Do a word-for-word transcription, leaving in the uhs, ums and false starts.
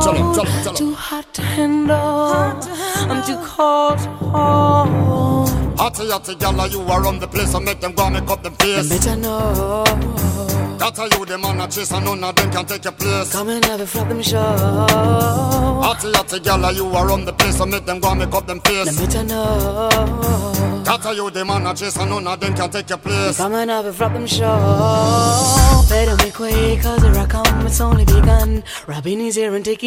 cold, too hot to handle. I'm too cold to hold. Hotty, hotty, gala, you are on the place. I make them go and make up them face. Them bitch I know. That's how you them on a chase and none of them can take your place. Come and have a flop them show. Hotty, hotty, gala, you are on the place. I make them go and make up them face. Them bitch I know. That's how you them on a chase and none of them can take your place. Come and have a flop them show. Better make way, cause here I come, it's only begun. Robin is here and taking